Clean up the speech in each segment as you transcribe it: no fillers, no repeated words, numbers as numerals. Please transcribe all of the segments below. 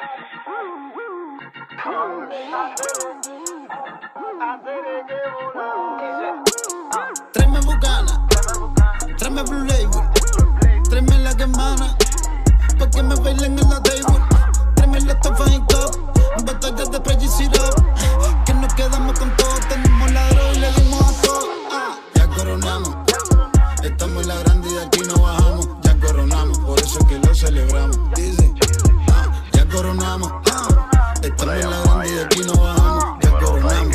Tráeme Bucana, tráeme Blue Label, tráeme la que emana, pa' que me bailen en la table. Tráeme la estofa y cup, batallas de spray y syrup, que nos quedamos con todo, tenemos la droga y le dimos a todo. Ya coronamos, estamos en la grande y de aquí no bajamos. Ya coronamos, por eso es que lo celebramos. Dice, ya coronamos, estamos en la grande y de aquí no bajamos. Ya coronamos,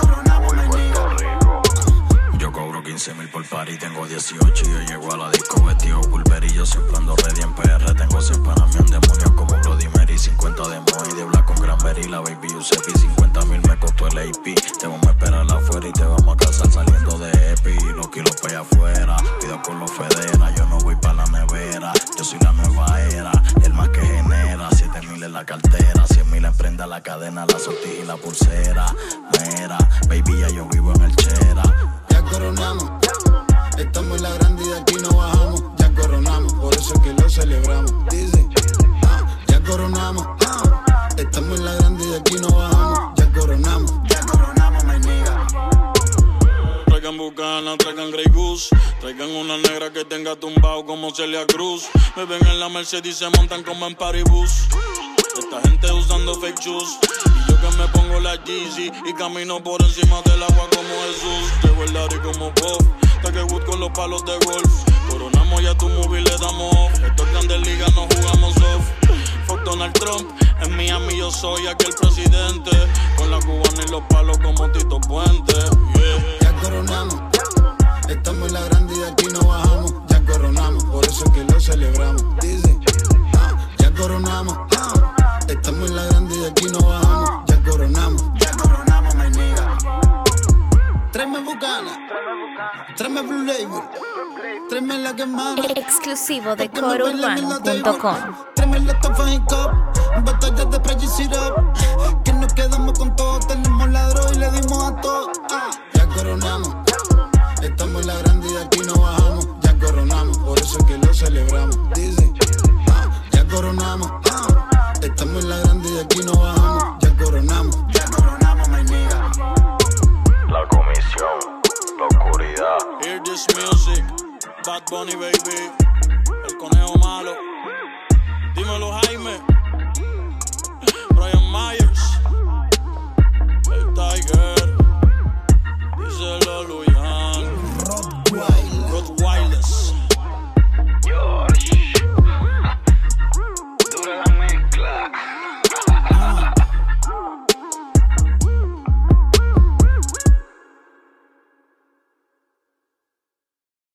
yo cobro 15,000 por party, tengo 18 y yo llego a la disco vestido Bulberillo. Siempre ando ready en PR, tengo 100 panas, un demonio como Bloody Mary. 50 de Moe y de Black con Granberry, la Baby Giuseppe. 50,000 me costó el AP, te vamos a esperar afuera y te vamos a casar saliendo de EPI. Los kilos pa' allá afuera, cuidado con los federas, yo no voy pa' la nevera. Yo soy la nueva era, el más que genera. 7,000 en la cartera, 100,000 en prenda, la cadena, la sortija y la pulsera. Mera, baby, ya yo vivo en el Chera. ya coronamos, estamos en la grande y de aquí no bajamos. Ya coronamos, por eso es que lo celebramos. Dice, ya coronamos, estamos en la grande y de aquí no bajamos. Ya coronamos, my nigga. Traigan Bucana, traigan Grey Goose, traigan una negra que tenga tumbado como Celia Cruz. Me ven en la Mercedes y se montan como en Paribus. Esta gente usando fake shoes y yo que me pongo la Yeezy y camino por encima del agua como Jesús. Llevo el Larry como Bob, Tiger Woods con los palos de golf. Coronamos y a tu movie le damos off. Estos grandes ligas no jugamos soft. Fuck Donald Trump, en Miami yo soy aquel presidente. Con la cubana y los palos como Tito Puente. Ya coronamos, estamos en la grande y de aquí no bajamos. Ya coronamos, por eso es que lo celebramos. Dice, ya coronamos, estamos en la grande y de aquí no bajamos. Ya coronamos, my nigga. Tráeme Bucana, tráeme Blue Label, tráeme la que emana. Exclusivo de CoroUrbano.com. Tráeme la estofa y cup, batallas de spray y syrup, que nos quedamos con todo, tenemos la droga y le dimos a todo. Ya coronamos, estamos en la grande y de aquí no bajamos. Ya coronamos, por eso es que lo celebramos. Dice, ya coronamos, estamos en la grande y de aquí no bajamos. Ya coronamos, my nigga. La comisión, la oscuridad. Hear this music, Bad Bunny baby.